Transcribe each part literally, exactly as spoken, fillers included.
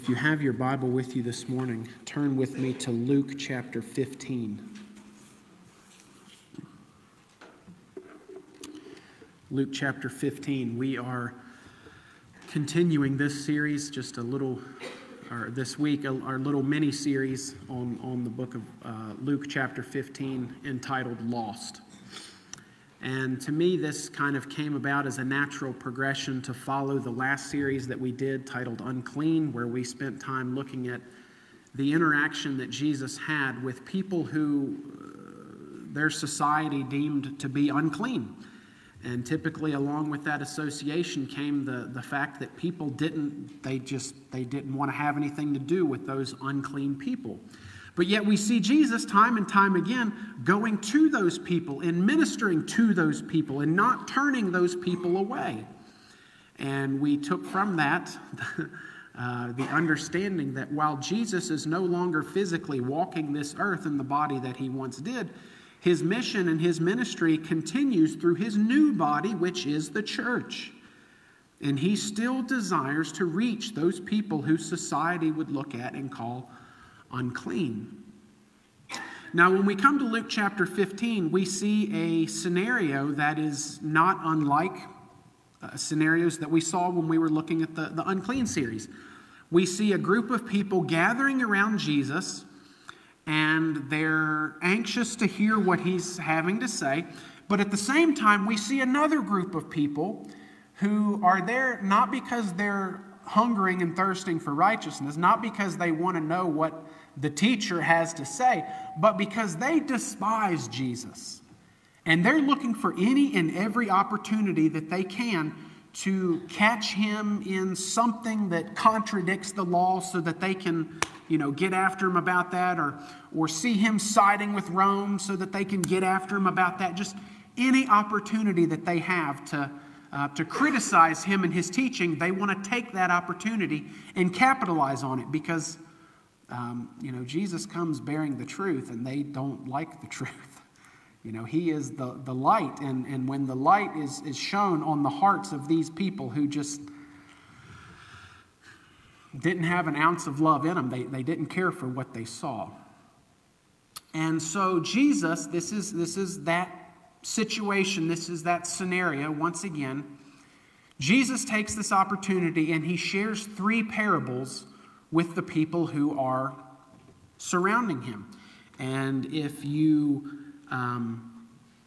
If you have your Bible with you this morning, turn with me to Luke chapter fifteen. Luke chapter fifteen. We are continuing this series, just a little, or this week, our little mini-series on, on the book of uh, Luke chapter fifteen, entitled Lost. And to me, this kind of came about as a natural progression to follow the last series that we did titled Unclean, where we spent time looking at the interaction that Jesus had with people who uh, their society deemed to be unclean. And typically along with that association came the, the fact that people didn't, they just, they didn't want to have anything to do with those unclean people. But yet we see Jesus time and time again going to those people and ministering to those people and not turning those people away. And we took from that uh, the understanding that while Jesus is no longer physically walking this earth in the body that he once did, his mission and his ministry continues through his new body, which is the church. And he still desires to reach those people who society would look at and call unclean. Now, when we come to Luke chapter fifteen, we see a scenario that is not unlike uh, scenarios that we saw when we were looking at the, the unclean series. We see a group of people gathering around Jesus, and they're anxious to hear what he's having to say. But at the same time, we see another group of people who are there not because they're hungering and thirsting for righteousness, not because they want to know what the teacher has to say, but because they despise Jesus. And they're looking for any and every opportunity that they can to catch him in something that contradicts the law so that they can, you know, get after him about that, or, or see him siding with Rome so that they can get after him about that. Just any opportunity that they have to Uh, to criticize him and his teaching, they want to take that opportunity and capitalize on it because, um, you know, Jesus comes bearing the truth and they don't like the truth. You know, he is the, the light, and, and when the light is, is shown on the hearts of these people who just didn't have an ounce of love in them, they, they didn't care for what they saw. And so Jesus, this is this is that situation, this is that scenario once again. Jesus takes this opportunity and he shares three parables with the people who are surrounding him. And if you um,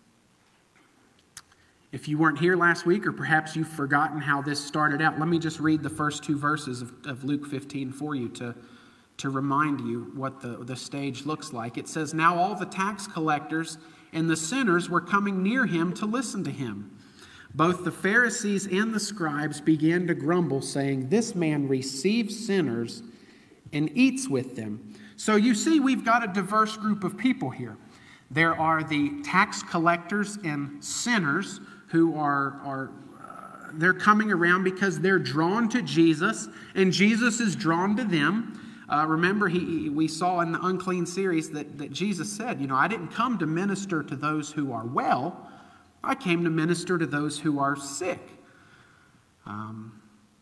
if you weren't here last week, or perhaps you've forgotten how this started out, let me just read the first two verses of, of Luke fifteen for you to to remind you what the, the stage looks like. It says, "Now all the tax collectors and the sinners were coming near him to listen to him. Both the Pharisees and the scribes began to grumble, saying, 'This man receives sinners and eats with them.'" So you see, we've got a diverse group of people here. There are the tax collectors and sinners who are, are uh, they're coming around because they're drawn to Jesus, and Jesus is drawn to them. Uh, remember, he, we saw in the unclean series that, that Jesus said, you know, I didn't come to minister to those who are well. I came to minister to those who are sick. Um,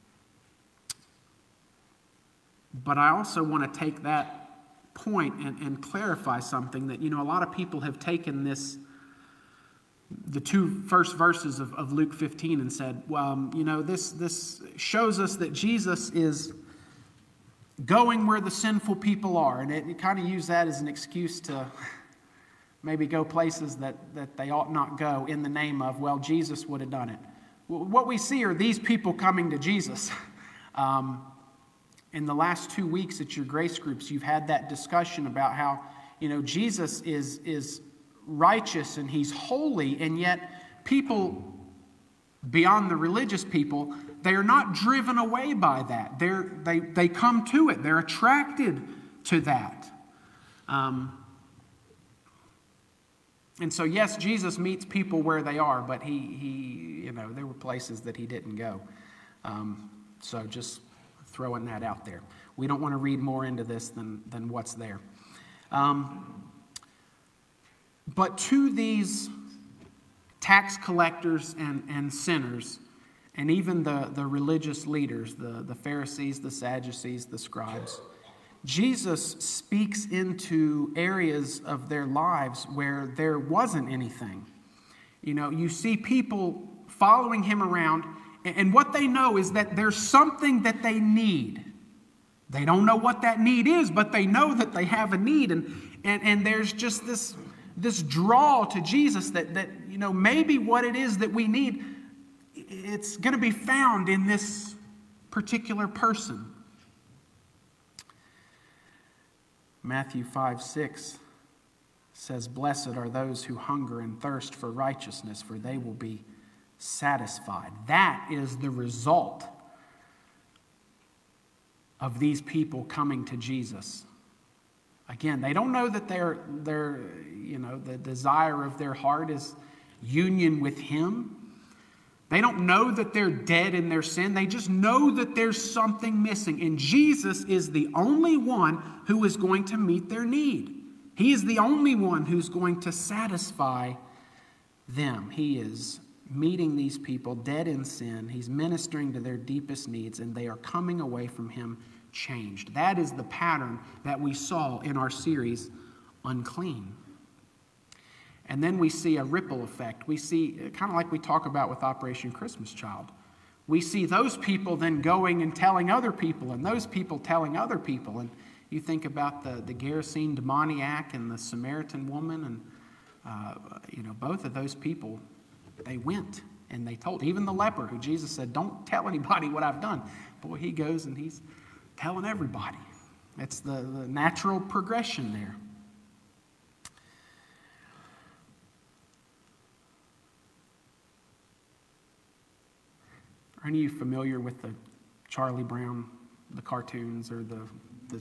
but I also want to take that point and, and clarify something that, you know, a lot of people have taken this, the two first verses of, of Luke fifteen and said, well, um, you know, this, this shows us that Jesus is going where the sinful people are, and it, it kind of use that as an excuse to maybe go places that, that they ought not go in the name of, well, Jesus would have done it. What we see are these people coming to Jesus. Um, in the last two weeks at your grace groups, you've had that discussion about how, you know, Jesus is, is righteous and he's holy, and yet people beyond the religious people, they are not driven away by that. They're, they they come to it. They're attracted to that. Um, and so, yes, Jesus meets people where they are, but he, he you know, there were places that he didn't go. Um, so just throwing that out there. We don't want to read more into this than, than what's there. Um, but to these tax collectors and, and sinners, and even the, the religious leaders, the, the Pharisees, the Sadducees, the scribes. Jesus speaks into areas of their lives where there wasn't anything. You know, you see people following him around, and what they know is that there's something that they need. They don't know what that need is, but they know that they have a need. And, and, and there's just this, this draw to Jesus that, that, you know, maybe what it is that we need, it's going to be found in this particular person. Matthew five six says, "Blessed are those who hunger and thirst for righteousness, for they will be satisfied." That is the result of these people coming to Jesus. Again, they don't know that their, their, you know, the desire of their heart is union with him. They don't know that they're dead in their sin. They just know that there's something missing. And Jesus is the only one who is going to meet their need. He is the only one who's going to satisfy them. He is meeting these people dead in sin. He's ministering to their deepest needs, and they are coming away from him changed. That is the pattern that we saw in our series, Unclean. And then we see a ripple effect. We see, kind of like we talk about with Operation Christmas Child. We see those people then going and telling other people, and those people telling other people. And you think about the, the Gerasene demoniac and the Samaritan woman, and uh, you know, both of those people, they went and they told. Even the leper, who Jesus said, "Don't tell anybody what I've done." Boy, he goes and he's telling everybody. It's the, the natural progression there. Are any of you familiar with the Charlie Brown, the cartoons, or the, the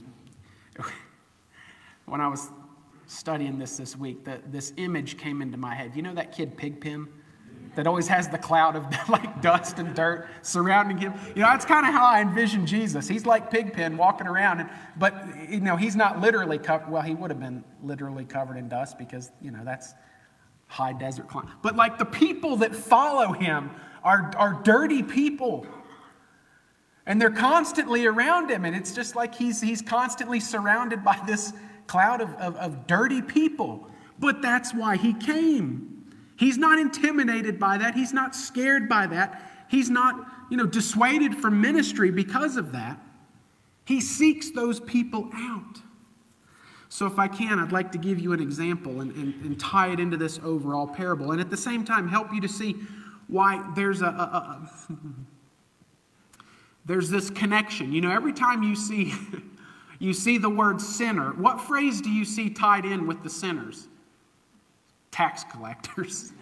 when I was studying this this week, the, this image came into my head. You know that kid Pigpen that always has the cloud of like dust and dirt surrounding him? You know, that's kind of how I envision Jesus. He's like Pigpen walking around, and, but you know, he's not literally covered. Well, he would have been literally covered in dust because, you know, that's high desert climate. But like the people that follow him are, are dirty people. And they're constantly around him. And it's just like he's, he's constantly surrounded by this cloud of, of, of dirty people. But that's why he came. He's not intimidated by that. He's not scared by that. He's not, you know, dissuaded from ministry because of that. He seeks those people out. So if I can, I'd like to give you an example and, and, and tie it into this overall parable. And at the same time, help you to see why there's a, a, a there's this connection. You know, every time you see you see the word sinner, what phrase do you see tied in with the sinners? Tax collectors.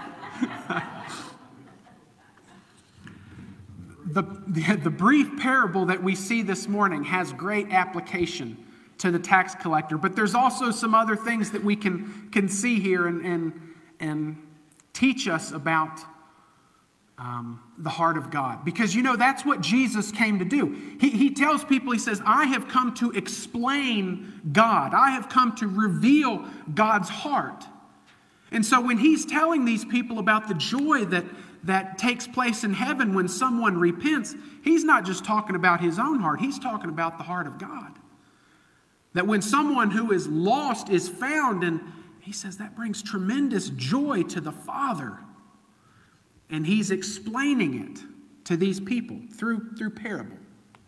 the, the, the brief parable that we see this morning has great application to the tax collector, but there's also some other things that we can, can see here and, and, and teach us about Um, the heart of God. Because, you know, that's what Jesus came to do. He, he tells people, he says, I have come to explain God. I have come to reveal God's heart. And so when he's telling these people about the joy that, that takes place in heaven when someone repents, he's not just talking about his own heart. He's talking about the heart of God. That when someone who is lost is found, and he says that brings tremendous joy to the Father. And he's explaining it to these people through, through parable.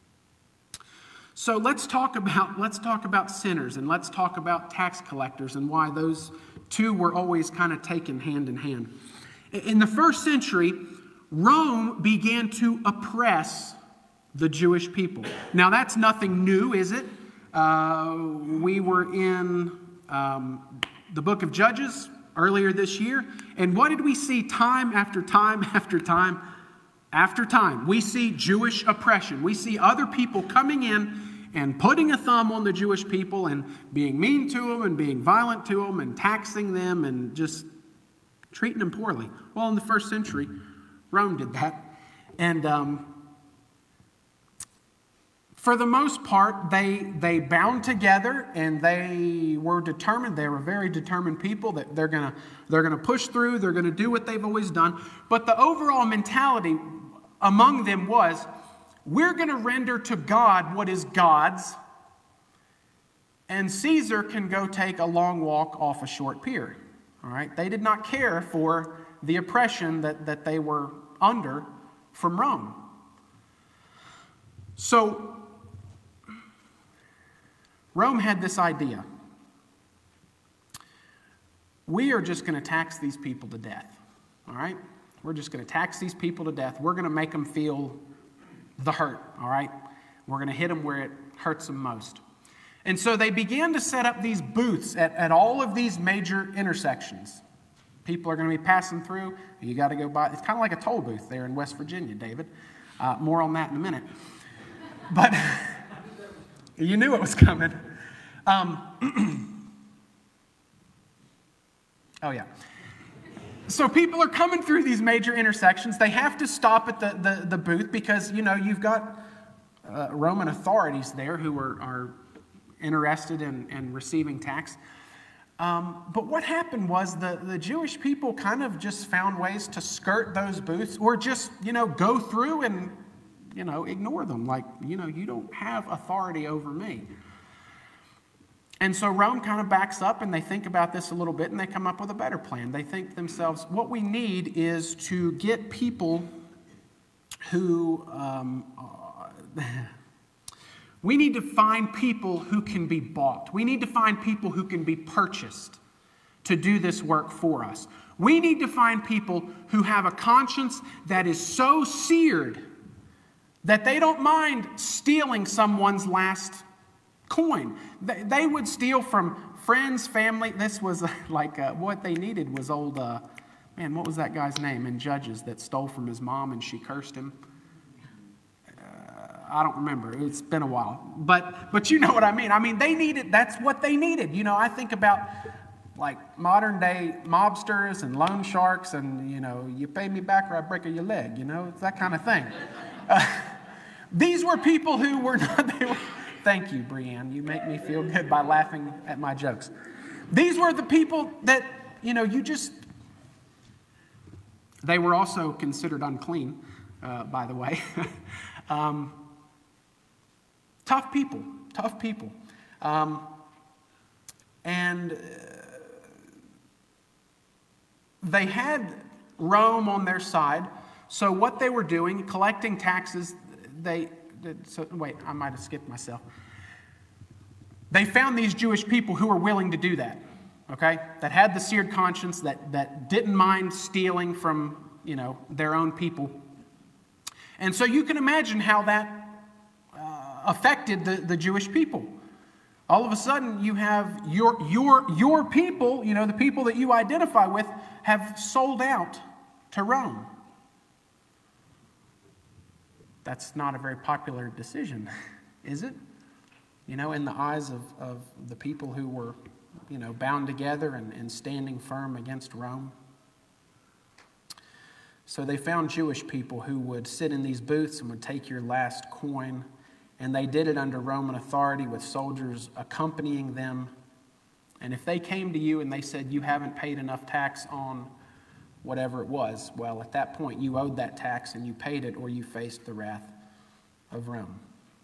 So let's talk about let's talk about sinners, and let's talk about tax collectors and why those two were always kind of taken hand in hand. In the first century, Rome began to oppress the Jewish people. Now that's nothing new, is it? Uh, we were in um, the book of Judges earlier this year. And what did we see time after time after time after time? We see Jewish oppression. We see other people coming in and putting a thumb on the Jewish people and being mean to them and being violent to them and taxing them and just treating them poorly. Well, in the first century, Rome did that. And um, for the most part, they they bound together and they were determined. They were very determined people that they're gonna they're gonna push through. They're gonna do what they've always done. But the overall mentality among them was, we're going to render to God what is God's, and Caesar can go take a long walk off a short pier. All right? They did not care for the oppression that, that they were under from Rome. So, Rome had this idea. We are just going to tax these people to death. All right? We're just going to tax these people to death. We're going to make them feel the hurt. All right? We're going to hit them where it hurts them most. And so they began to set up these booths at, at all of these major intersections. People are going to be passing through. You got to go by. It's kind of like a toll booth there in West Virginia, David. Uh, more on that in a minute. But you knew it was coming. Um, oh, yeah. So people are coming through these major intersections. They have to stop at the, the, the booth because, you know, you've got uh, Roman authorities there who are, are interested in, in receiving tax. Um, but what happened was the, the Jewish people kind of just found ways to skirt those booths or just, you know, go through and, you know, ignore them. Like, you know, you don't have authority over me. And so Rome kind of backs up and they think about this a little bit and they come up with a better plan. They think to themselves, what we need is to get people who, um, uh, we need to find people who can be bought. We need to find people who can be purchased to do this work for us. We need to find people who have a conscience that is so seared that they don't mind stealing someone's last coin. They, they would steal from friends, family. This was like uh, what they needed was old, uh, man, what was that guy's name in Judges that stole from his mom and she cursed him? I don't remember. It's been a while. But but you know what I mean. I mean, they needed, that's what they needed. You know, I think about like modern day mobsters and loan sharks and, you know, you pay me back or I break your leg, you know, it's that kind of thing. Uh, these were people who were not, they were, thank you, Brianne. You make me feel good by laughing at my jokes. These were the people that, you know, you just, they were also considered unclean, uh, by the way. um, Tough people, tough people. Um, and uh, they had Rome on their side. So what they were doing, collecting taxes, they, so, wait, I might have skipped myself. They found these Jewish people who were willing to do that, okay? That had the seared conscience, that, that didn't mind stealing from, you know, their own people. And so you can imagine how that affected the, the Jewish people. All of a sudden, you have your, your, your people, you know, the people that you identify with, have sold out to Rome. That's not a very popular decision, is it? You know, in the eyes of, of the people who were, you know, bound together and, and standing firm against Rome. So they found Jewish people who would sit in these booths and would take your last coin. And they did it under Roman authority with soldiers accompanying them. And if they came to you and they said you haven't paid enough tax on whatever it was, well, at that point you owed that tax and you paid it or you faced the wrath of Rome.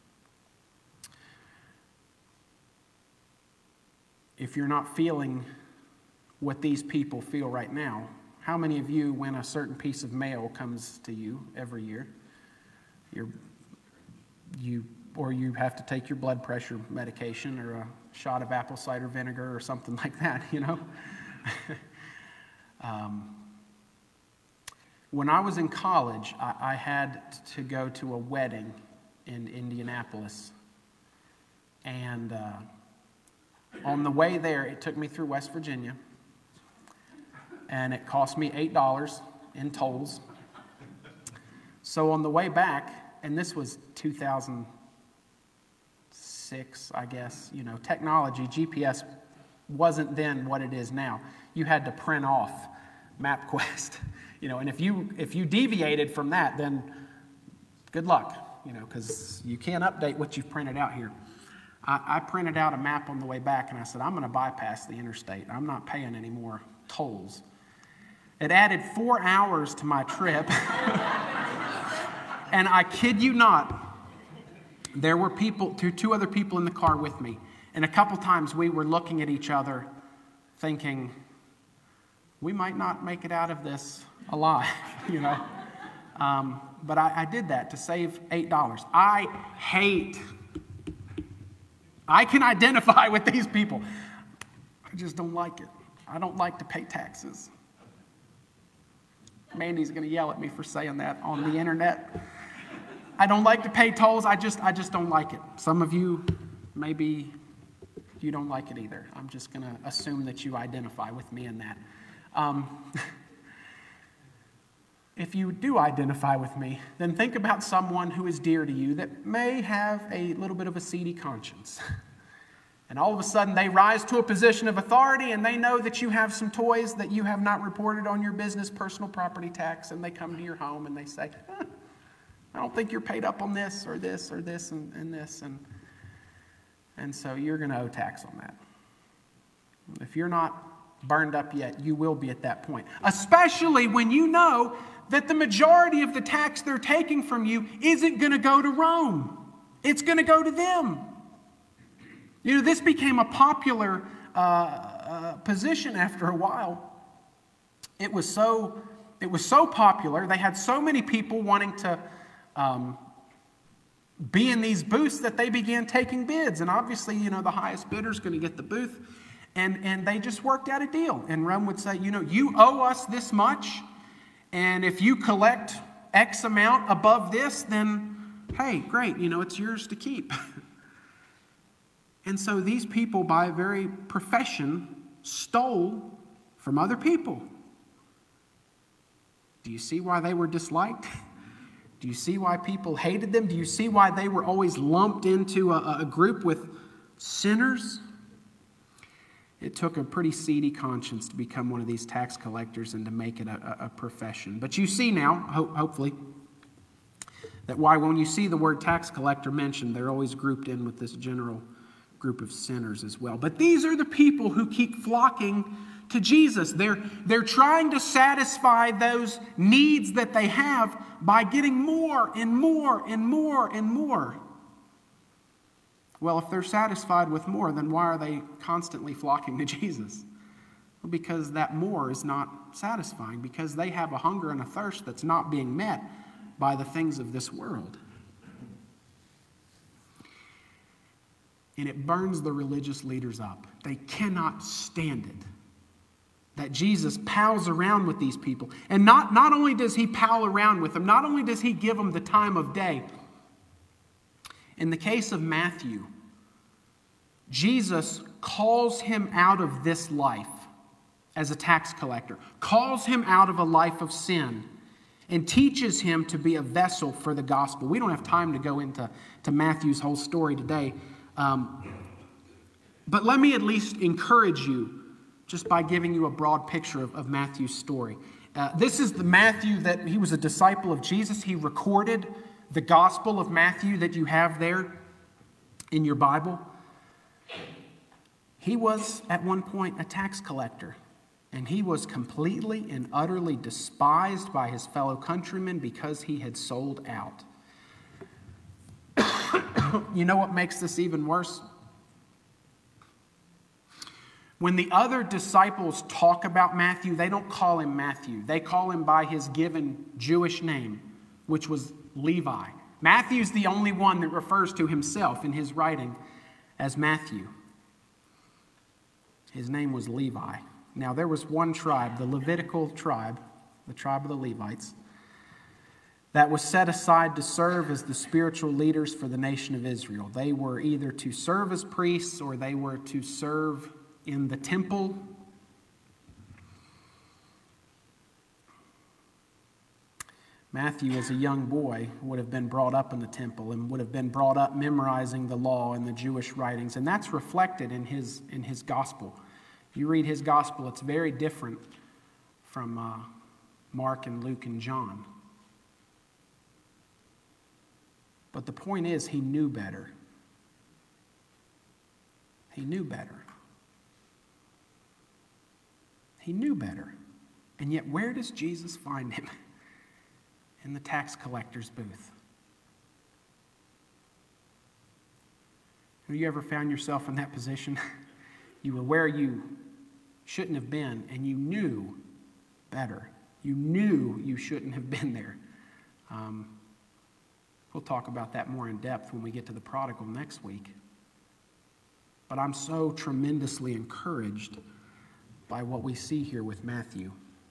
If you're not feeling what these people feel right now, how many of you, when a certain piece of mail comes to you every year, you're, you or you have to take your blood pressure medication or a shot of apple cider vinegar or something like that, you know? um, when I was in college, I, I had to go to a wedding in Indianapolis. And uh, on the way there, it took me through West Virginia. And it cost me eight dollars in tolls. So on the way back, and this was two thousand six, I guess, you know, technology, G P S wasn't then what it is now. You had to print off MapQuest, you know, and if you if you deviated from that, then good luck, you know, because you can't update what you've printed out here. I, I printed out a map on the way back, and I said, I'm going to bypass the interstate. I'm not paying any more tolls. It added four hours to my trip. And I kid you not, there were people, two, two other people in the car with me. And a couple times we were looking at each other thinking, we might not make it out of this alive, you know. Um, but I, I did that to save eight dollars. I hate, I can identify with these people. I just don't like it. I don't like to pay taxes. Mandy's going to yell at me for saying that on the internet. I don't like to pay tolls. I just, I just don't like it. Some of you, maybe you don't like it either. I'm just going to assume that you identify with me in that. Um, if you do identify with me, then think about someone who is dear to you that may have a little bit of a seedy conscience. And all of a sudden they rise to a position of authority and they know that you have some toys that you have not reported on your business personal property tax, and they come to your home and they say, eh, I don't think you're paid up on this or this or this and, and this. And, and so you're going to owe tax on that. If you're not burned up yet, you will be at that point. Especially when you know that the majority of the tax they're taking from you isn't going to go to Rome. It's going to go to them. You know, this became a popular uh, uh, position after a while. It was so, it was so popular. They had so many people wanting to um, be in these booths that they began taking bids. And obviously, you know, the highest bidder is going to get the booth. And, and they just worked out a deal. And Rome would say, you know, you owe us this much. And if you collect X amount above this, then, hey, great, you know, it's yours to keep. And so these people, by very profession, stole from other people. Do you see why they were disliked? Do you see why people hated them? Do you see why they were always lumped into a, a group with sinners? It took a pretty seedy conscience to become one of these tax collectors and to make it a, a profession. But you see now, ho- hopefully, that why when you see the word tax collector mentioned, they're always grouped in with this general group of sinners as well. But these are the people who keep flocking to Jesus. They're, they're trying to satisfy those needs that they have by getting more and more and more and more. Well, if they're satisfied with more, then why are they constantly flocking to Jesus? Well, because that more is not satisfying, because they have a hunger and a thirst that's not being met by the things of this world. And it burns the religious leaders up. They cannot stand it that Jesus pals around with these people. And not, not only does he pal around with them, not only does he give them the time of day. In the case of Matthew, Jesus calls him out of this life as a tax collector, calls him out of a life of sin, and teaches him to be a vessel for the gospel. We don't have time to go into to Matthew's whole story today. Um, but let me at least encourage you just by giving you a broad picture of, of Matthew's story. Uh, this is the Matthew that he was a disciple of Jesus. He recorded the Gospel of Matthew that you have there in your Bible. He was at one point a tax collector, and he was completely and utterly despised by his fellow countrymen because he had sold out. You know what makes this even worse? When the other disciples talk about Matthew, they don't call him Matthew. They call him by his given Jewish name, which was Levi. Matthew's the only one that refers to himself in his writing as Matthew. His name was Levi. Now, there was one tribe, the Levitical tribe, the tribe of the Levites, that was set aside to serve as the spiritual leaders for the nation of Israel. They were either to serve as priests or they were to serve in the temple. Matthew, as a young boy, would have been brought up in the temple and would have been brought up memorizing the law and the Jewish writings, and that's reflected in his, in his gospel. If you read his gospel, it's very different from uh, Mark and Luke and John. But the point is, he knew better. He knew better. He knew better. And yet, where does Jesus find him? In the tax collector's booth. Have you ever found yourself in that position? You were where you shouldn't have been, and you knew better. You knew you shouldn't have been there. Um, we'll talk about that more in depth when we get to the prodigal next week. But I'm so tremendously encouraged by what we see here with Matthew.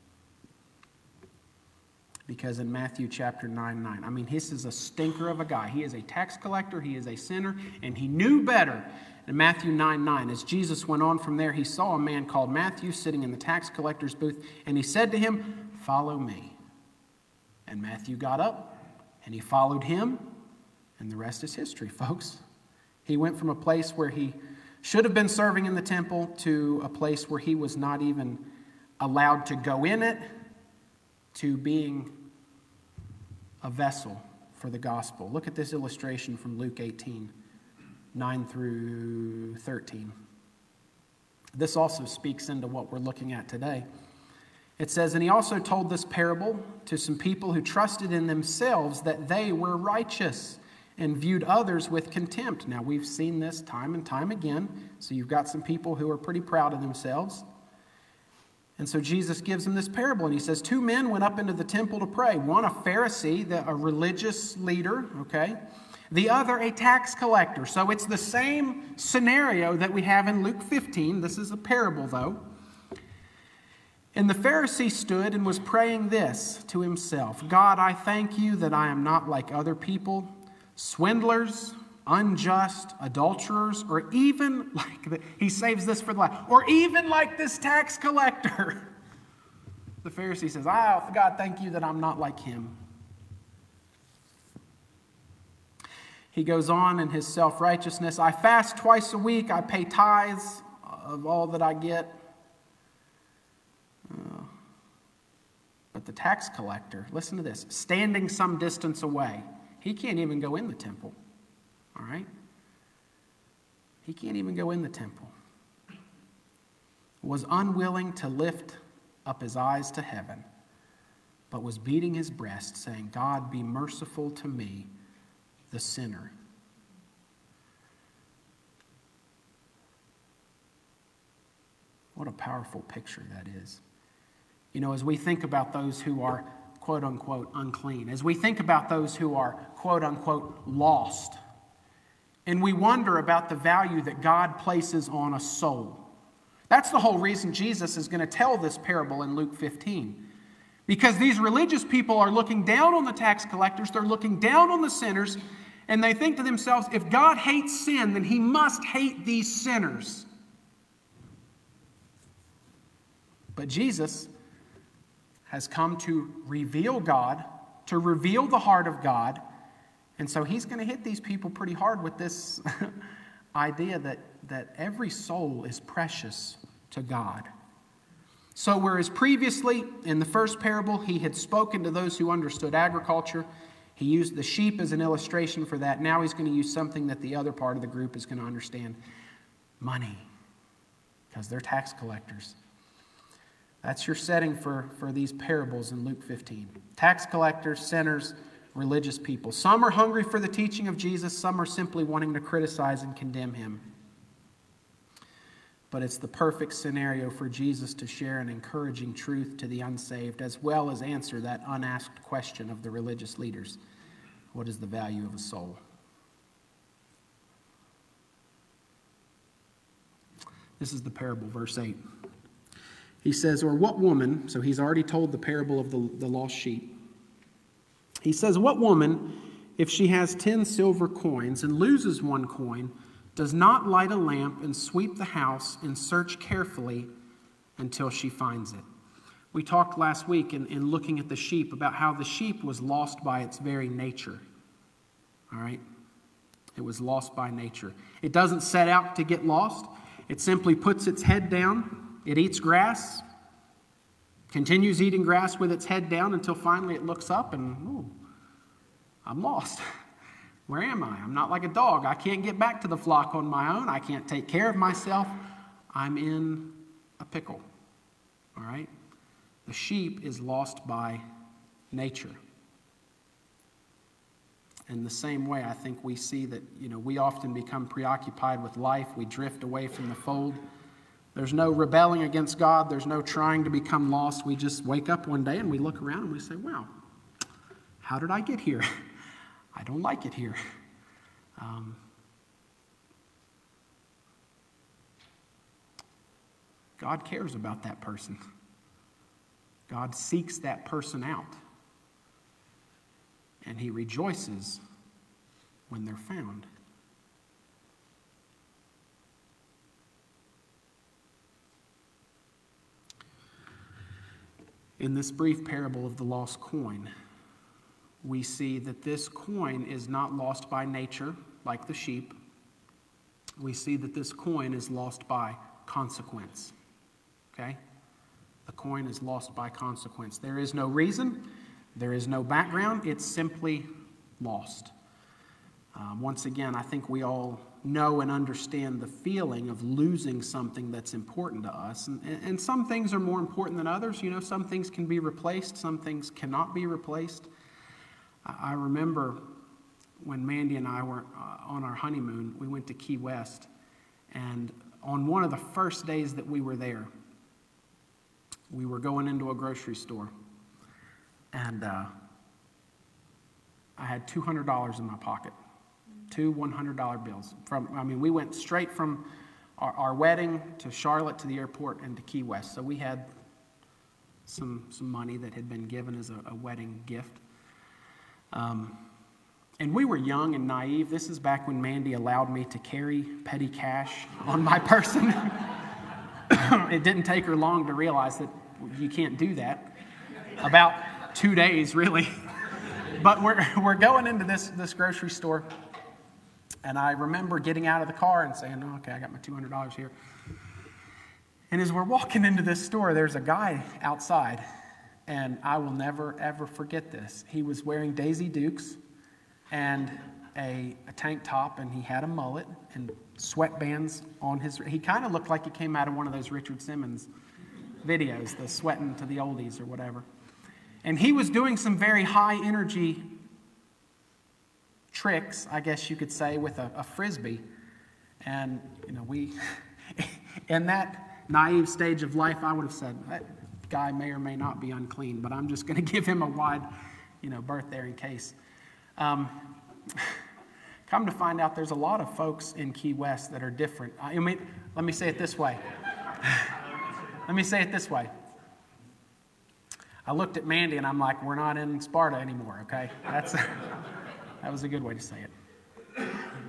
Because in Matthew chapter nine, nine, I mean, this is a stinker of a guy. He is a tax collector, he is a sinner, and he knew better. In Matthew nine, nine, as Jesus went on from there, he saw a man called Matthew sitting in the tax collector's booth, and he said to him, "Follow me." And Matthew got up, and he followed him, and the rest is history, folks. He went from a place where he should have been serving in the temple to a place where he was not even allowed to go in it, to being a vessel for the gospel. Look at this illustration from Luke eighteen, nine through thirteen. This also speaks into what we're looking at today. It says, "And he also told this parable to some people who trusted in themselves that they were righteous and viewed others with contempt." Now, we've seen this time and time again. So you've got some people who are pretty proud of themselves. And so Jesus gives them this parable, and he says, two men went up into the temple to pray. One, a Pharisee, a religious leader, okay? The other, a tax collector. So it's the same scenario that we have in Luke fifteen. This is a parable, though. And the Pharisee stood and was praying this to himself: "God, I thank you that I am not like other people, swindlers, unjust, adulterers, or even like the, he saves this for the last, or even like this tax collector." The Pharisee says, "Ah, God, thank you that I'm not like him." He goes on in his self-righteousness. "I fast twice a week. I pay tithes of all that I get." Uh, but the tax collector, listen to this, standing some distance away. He can't even go in the temple. All right? He can't even go in the temple. Was unwilling to lift up his eyes to heaven, but was beating his breast, saying, "God, be merciful to me, the sinner." What a powerful picture that is. You know, as we think about those who are quote unquote unclean, as we think about those who are quote unquote lost, and we wonder about the value that God places on a soul. That's the whole reason Jesus is going to tell this parable in Luke fifteen. Because these religious people are looking down on the tax collectors, they're looking down on the sinners, and they think to themselves, if God hates sin, then he must hate these sinners. But Jesus has come to reveal God, to reveal the heart of God, and so he's going to hit these people pretty hard with this idea that, that every soul is precious to God. So whereas previously, in the first parable, he had spoken to those who understood agriculture, he used the sheep as an illustration for that. Now he's going to use something that the other part of the group is going to understand: money, because they're tax collectors. That's your setting for, for these parables in Luke fifteen. Tax collectors, sinners, religious people. Some are hungry for the teaching of Jesus. Some are simply wanting to criticize and condemn him. But it's the perfect scenario for Jesus to share an encouraging truth to the unsaved, as well as answer that unasked question of the religious leaders: what is the value of a soul? This is the parable, verse eight. He says, or what woman, so he's already told the parable of the, the lost sheep. He says, what woman, if she has ten silver coins and loses one coin, does not light a lamp and sweep the house and search carefully until she finds it? We talked last week in, in looking at the sheep about how the sheep was lost by its very nature. All right? It was lost by nature. It doesn't set out to get lost. It simply puts its head down. It eats grass, continues eating grass with its head down until finally it looks up and, oh, I'm lost. Where am I? I'm not like a dog. I can't get back to the flock on my own. I can't take care of myself. I'm in a pickle. All right? The sheep is lost by nature. In the same way, I think we see that, you know, we often become preoccupied with life. We drift away from the fold. There's no rebelling against God. There's no trying to become lost. We just wake up one day and we look around and we say, wow, how did I get here? I don't like it here. Um, God cares about that person. God seeks that person out. And he rejoices when they're found. In this brief parable of the lost coin, we see that this coin is not lost by nature, like the sheep. We see that this coin is lost by consequence. Okay? The coin is lost by consequence. There is no reason. There is no background. It's simply lost. Um, once again, I think we all know and understand the feeling of losing something that's important to us. And, and some things are more important than others. You know, some things can be replaced. Some things cannot be replaced. I, I remember when Mandy and I were uh, on our honeymoon, we went to Key West. And on one of the first days that we were there, we were going into a grocery store. And uh, I had two hundred dollars in my pocket. Two one hundred dollar bills. From, I mean, we went straight from our, our wedding to Charlotte to the airport and to Key West. So we had some, some money that had been given as a, a wedding gift. Um, and we were young and naive. This is back when Mandy allowed me to carry petty cash on my person. It didn't take her long to realize that you can't do that. About two days, really. But we're, we're going into this, this grocery store. And I remember getting out of the car and saying, oh, okay, I got my two hundred dollars here. And as we're walking into this store, there's a guy outside. And I will never, ever forget this. He was wearing Daisy Dukes and a, a tank top, and he had a mullet and sweatbands on his... He kind of looked like he came out of one of those Richard Simmons videos, the sweating to the oldies or whatever. And he was doing some very high energy tricks, I guess you could say, with a, a Frisbee. And, you know, we, in that naive stage of life, I would have said, that guy may or may not be unclean, but I'm just going to give him a wide, you know, berth there in case. Um, come to find out, there's a lot of folks in Key West that are different. I mean, let me say it this way. Let me say it this way. I looked at Mandy and I'm like, we're not in Sparta anymore, okay? That's a, that was a good way to say it.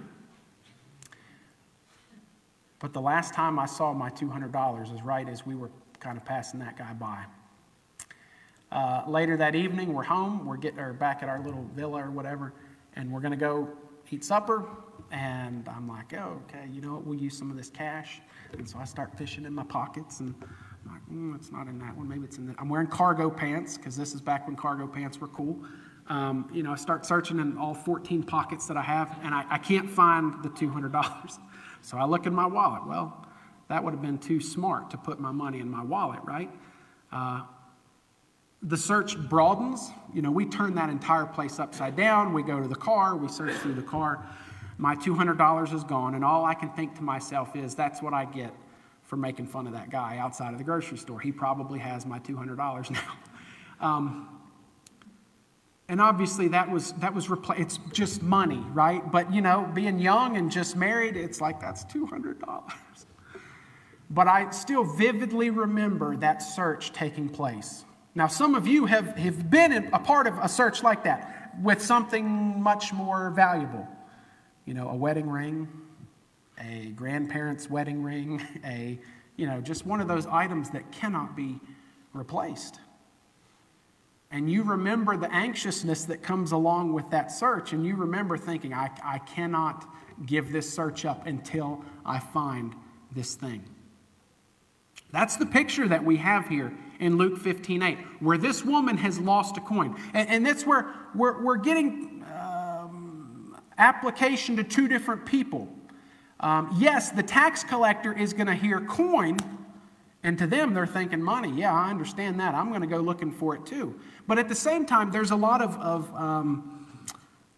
But the last time I saw my two hundred dollars is right as we were kind of passing that guy by. Uh, later that evening, we're home. We're getting, or back at our little villa or whatever, and we're going to go eat supper. And I'm like, oh, okay, you know what? We'll use some of this cash. And so I start fishing in my pockets, and I'm like, mm, it's not in that one. Maybe it's in that. I'm wearing cargo pants because this is back when cargo pants were cool. Um, you know, I start searching in all fourteen pockets that I have, and I, I can't find the two hundred dollars. So I look in my wallet. Well, that would have been too smart to put my money in my wallet, right? Uh, the search broadens. You know, we turn that entire place upside down. We go to the car. We search through the car. My two hundred dollars is gone, and all I can think to myself is, that's what I get for making fun of that guy outside of the grocery store. He probably has my two hundred dollars now. Um, and obviously that was, that was repla- it's just money, right? But, you know, being young and just married, it's like, that's two hundred dollars. But I still vividly remember that search taking place. Now, some of you have, have been a part of a search like that with something much more valuable. You know, a wedding ring, a grandparent's wedding ring, a, you know, just one of those items that cannot be replaced. And you remember the anxiousness that comes along with that search, and you remember thinking, I, I cannot give this search up until I find this thing. That's the picture that we have here in Luke fifteen eight, where this woman has lost a coin. And, and that's where we're, we're getting um, application to two different people. Um, yes, the tax collector is going to hear coin, and to them they're thinking money. Yeah, I understand that. I'm going to go looking for it too. But at the same time, there's a lot of, of um,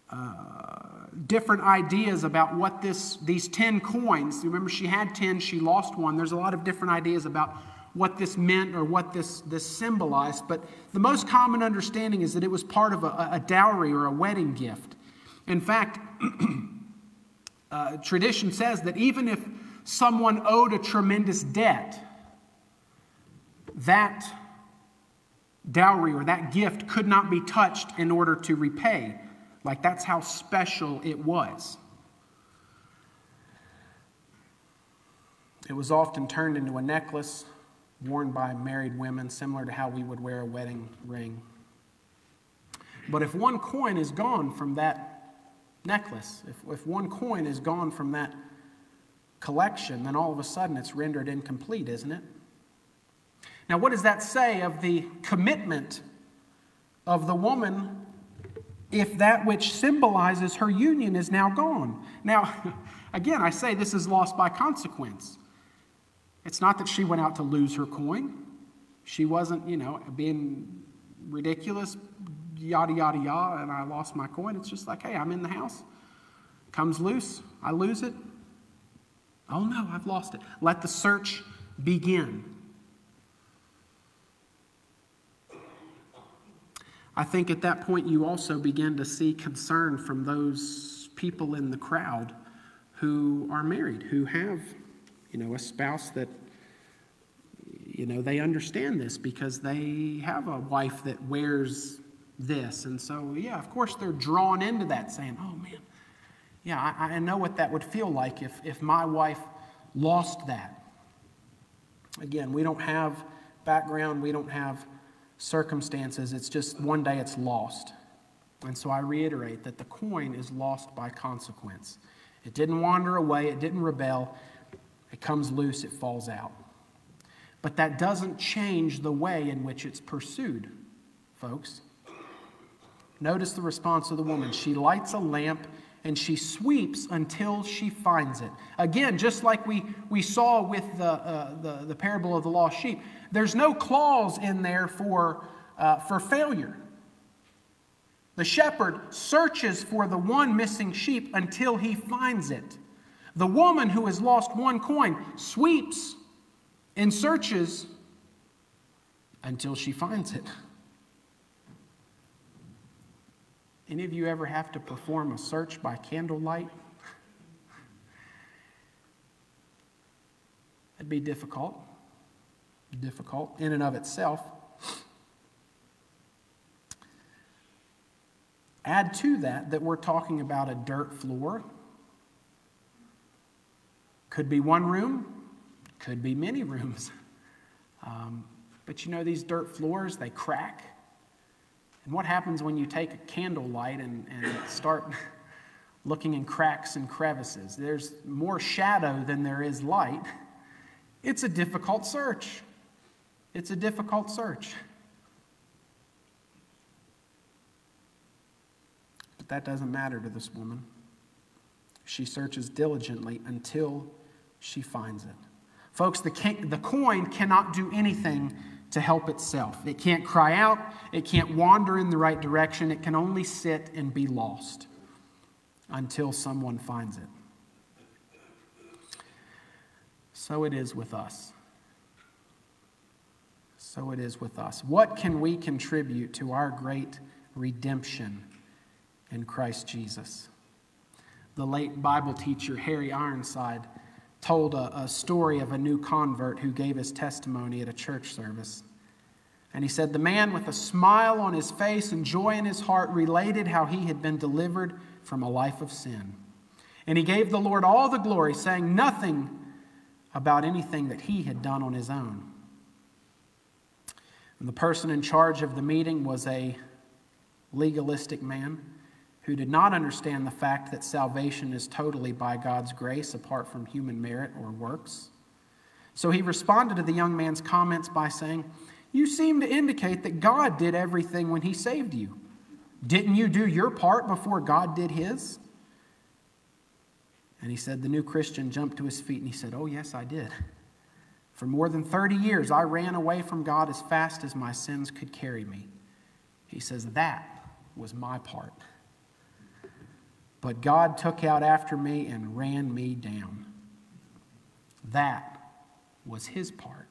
uh, different ideas about what this these ten coins. Remember, she had ten, she lost one. There's a lot of different ideas about what this meant or what this, this symbolized. But the most common understanding is that it was part of a, a dowry or a wedding gift. In fact, uh, tradition says that even if someone owed a tremendous debt, that dowry or that gift could not be touched in order to repay. Like, that's how special it was. It was often turned into a necklace worn by married women, similar to how we would wear a wedding ring. But if one coin is gone from that necklace, if, if one coin is gone from that collection, then all of a sudden it's rendered incomplete, isn't it? Now, what does that say of the commitment of the woman if that which symbolizes her union is now gone? Now, again, I say this is lost by consequence. It's not that she went out to lose her coin. She wasn't, you know, being ridiculous, yada, yada, yada, and I lost my coin. It's just like, hey, I'm in the house. Comes loose. I lose it. Oh, no, I've lost it. Let the search begin. I think at that point you also begin to see concern from those people in the crowd who are married, who have, you know, a spouse that, you know, they understand this because they have a wife that wears this. And so, yeah, of course they're drawn into that saying, oh, man, yeah, I, I know what that would feel like if, if my wife lost that. Again, we don't have background, we don't have circumstances. It's just one day it's lost. And so I reiterate that the coin is lost by consequence. It didn't wander away, it didn't rebel. It comes loose, it falls out. But that doesn't change the way in which it's pursued, folks. Notice the response of the woman. She lights a lamp and she sweeps until she finds it. Again, just like we, we saw with the, uh, the, the parable of the lost sheep, there's no clause in there for, uh, for failure. The shepherd searches for the one missing sheep until he finds it. The woman who has lost one coin sweeps and searches until she finds it. Any of you ever have to perform a search by candlelight? That'd be difficult. Difficult in and of itself. Add to that that we're talking about a dirt floor. Could be one room, could be many rooms. Um, but you know, these dirt floors, they crack. And what happens when you take a candlelight and, and start looking in cracks and crevices? There's more shadow than there is light. It's a difficult search. It's a difficult search. But that doesn't matter to this woman. She searches diligently until she finds it. Folks, the, can- the coin cannot do anything to help itself. It can't cry out. It can't wander in the right direction. It can only sit and be lost until someone finds it. So it is with us. So it is with us. What can we contribute to our great redemption in Christ Jesus? The late Bible teacher Harry Ironside told a, a story of a new convert who gave his testimony at a church service. And he said, the man with a smile on his face and joy in his heart related how he had been delivered from a life of sin. And he gave the Lord all the glory, saying nothing about anything that he had done on his own. And the person in charge of the meeting was a legalistic man who did not understand the fact that salvation is totally by God's grace apart from human merit or works. So he responded to the young man's comments by saying, you seem to indicate that God did everything when he saved you. Didn't you do your part before God did his? And he said, the new Christian jumped to his feet and he said, oh yes, I did. For more than thirty years, I ran away from God as fast as my sins could carry me. He says, that was my part. but God took out after me and ran me down. That was his part.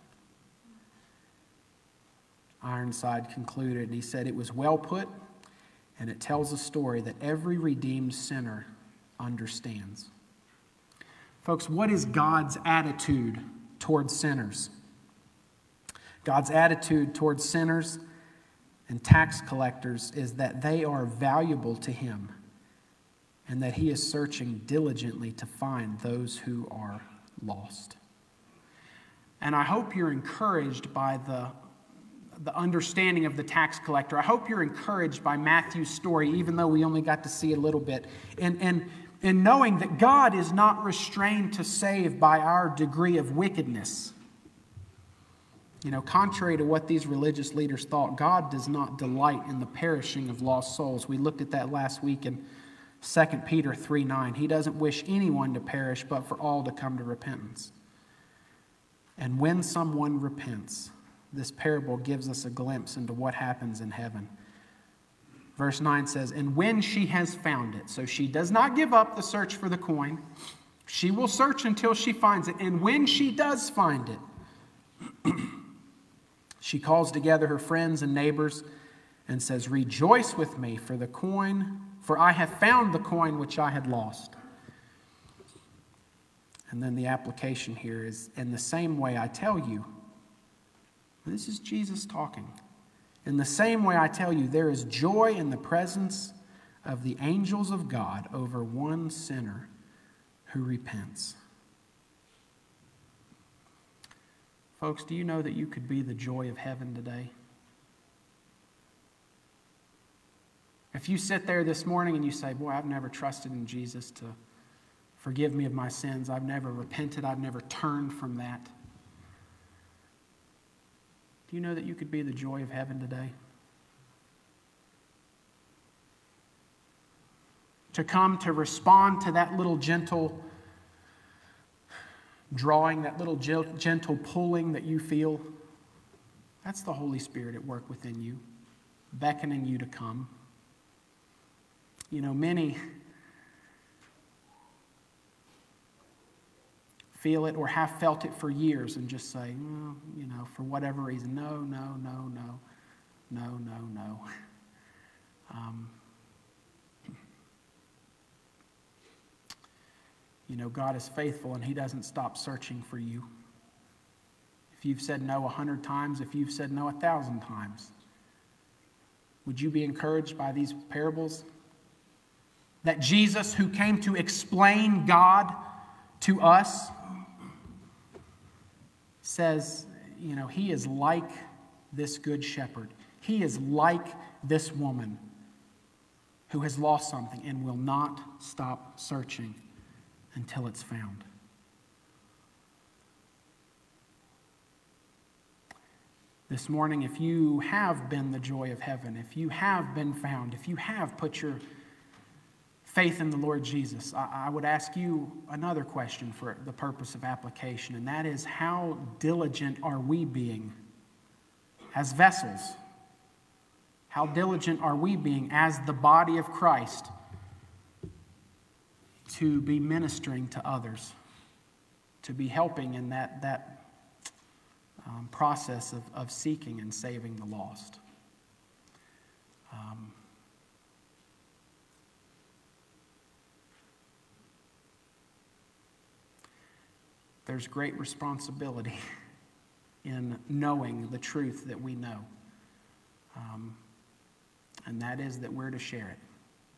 Ironside concluded, and he said, it was well put, and it tells a story that every redeemed sinner understands. Folks, what is God's attitude towards sinners? God's attitude towards sinners and tax collectors is that they are valuable to him and that he is searching diligently to find those who are lost. And I hope you're encouraged by the, the understanding of the tax collector. I hope you're encouraged by Matthew's story, even though we only got to see a little bit. And, and, and knowing that God is not restrained to save by our degree of wickedness. You know, contrary to what these religious leaders thought, God does not delight in the perishing of lost souls. We looked at that last week in Second Peter three nine. He doesn't wish anyone to perish, but for all to come to repentance. And when someone repents, this parable gives us a glimpse into what happens in heaven. Verse nine says, and when she has found it, so she does not give up the search for the coin. She will search until she finds it. And when she does find it, she calls together her friends and neighbors and says, rejoice with me for the coin, for I have found the coin which I had lost. And then the application here is, in the same way I tell you, this is Jesus talking. In the same way I tell you, there is joy in the presence of the angels of God over one sinner who repents. Folks, do you know that you could be the joy of heaven today? If you sit there this morning and you say, boy, I've never trusted in Jesus to forgive me of my sins. I've never repented. I've never turned from that. Do you know that you could be the joy of heaven today? To come to respond to that little gentle drawing, that little gentle pulling that you feel, that's the Holy Spirit at work within you, beckoning you to come. You know, many feel it or have felt it for years and just say, oh, you know, for whatever reason, no, no, no, no, no, no, no. Um, you know, God is faithful and he doesn't stop searching for you. If you've said no a hundred times, if you've said no a thousand times, would you be encouraged by these parables? That Jesus, who came to explain God to us, says, you know, he is like this good shepherd. He is like this woman who has lost something and will not stop searching until it's found. This morning, if you have been the joy of heaven, if you have been found, if you have put your faith in the Lord Jesus, I, I would ask you another question for the purpose of application, and that is, how diligent are we being as vessels? How diligent are we being as the body of Christ to be ministering to others, to be helping in that, that um, process of, of seeking and saving the lost? Um, There's great responsibility in knowing the truth that we know. Um, and that is that we're to share it.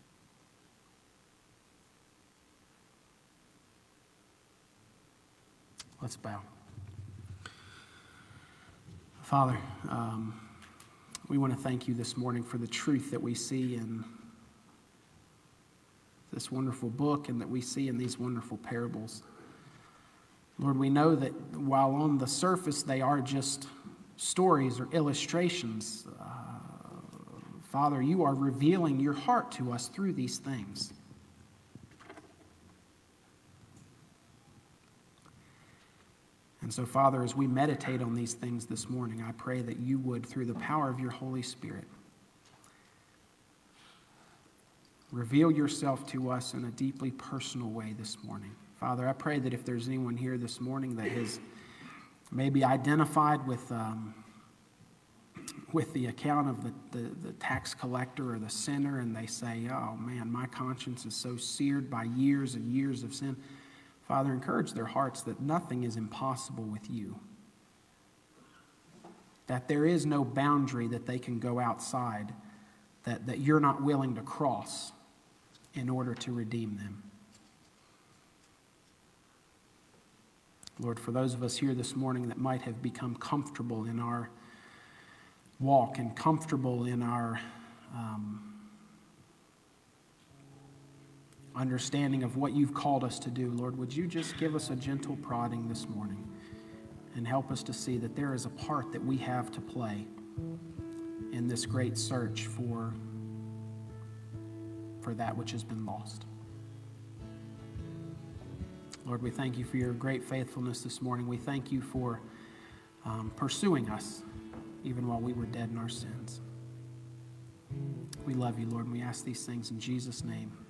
Let's bow. Father, um, we want to thank you this morning for the truth that we see in this wonderful book and that we see in these wonderful parables. Lord, we know that while on the surface they are just stories or illustrations, uh, Father, you are revealing your heart to us through these things. And so, Father, as we meditate on these things this morning, I pray that you would, through the power of your Holy Spirit, Reveal yourself to us in a deeply personal way this morning. Father, I pray that if there's anyone here this morning that has maybe identified with um, with the account of the, the, the tax collector or the sinner, and they say, oh man, my conscience is so seared by years and years of sin. Father, encourage their hearts that nothing is impossible with you. That there is no boundary that they can go outside that, that you're not willing to cross in order to redeem them. Lord, for those of us here this morning that might have become comfortable in our walk and comfortable in our um, understanding of what you've called us to do, Lord, would you just give us a gentle prodding this morning and help us to see that there is a part that we have to play in this great search for, for that which has been lost. Lord, we thank you for your great faithfulness this morning. We thank you for um, pursuing us even while we were dead in our sins. We love you, Lord, and we ask these things in Jesus' name.